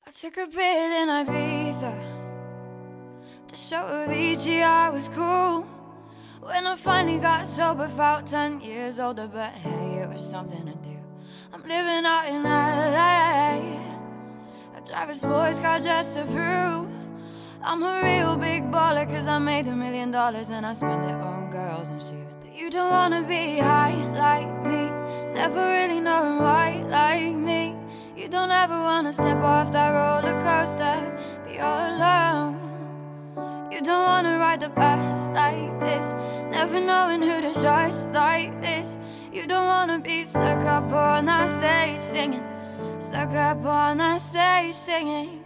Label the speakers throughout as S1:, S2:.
S1: I took a pill in Ibiza to show Avicii I was cool. When I finally got sober, felt 10 years older, but hey, it was something to do. I'm living out in LA. I drive a sports car just to prove I'm a real big baller, cause I made $1 million and I spend it on girls and shoes. But you don't wanna be high like me, never really knowing why like me. You don't ever wanna step off that roller coaster, be all alone. You don't wanna ride the bus like this, never knowing who to trust like this. You don't wanna be stuck up on that stage singing, stuck up on that stage singing.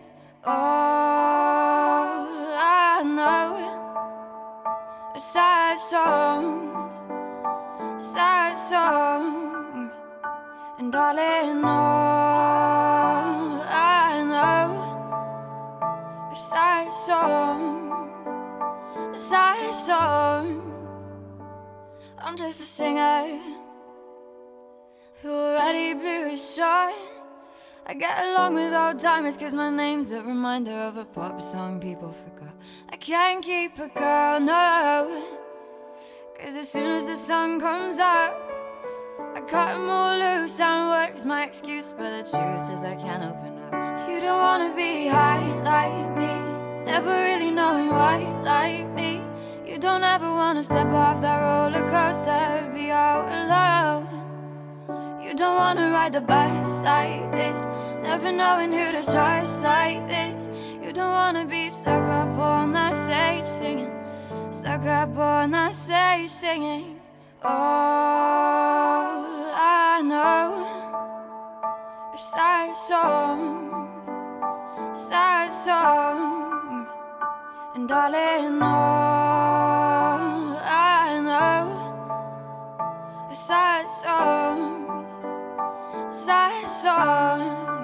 S1: All I know are sad songs, sad songs. And darling, all I know are sad songs, sad songs. I'm just a singer who already blew his shot. I get along with old timers cause my name's a reminder of a pop song people forgot. I can't keep a girl, no, cause as soon as the sun comes up I cut them all loose and work's my excuse, but the truth is I can't open up. You don't wanna be high like me, never really knowing why like me. You don't ever wanna step off that roller coaster, be out alone. You don't wanna ride the bus like this, never knowing who to trust like this. You don't wanna be stuck up on that stage singing, stuck up on that stage singing. All I know are sad songs, sad songs. And darling, all I know are sad songs, sad songs.